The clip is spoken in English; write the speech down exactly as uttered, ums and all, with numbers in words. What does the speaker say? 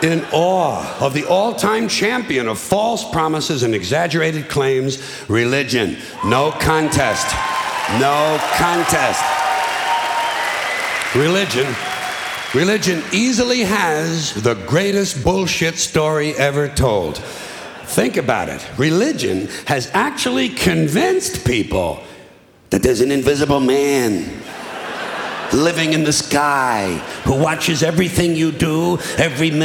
in awe of the all-time champion of false promises and exaggerated claims, religion. No contest. No contest. Religion. Religion easily has the greatest bullshit story ever told. Think about it. Religion has actually convinced people that there's an invisible man living in the sky who watches everything you do, every minute.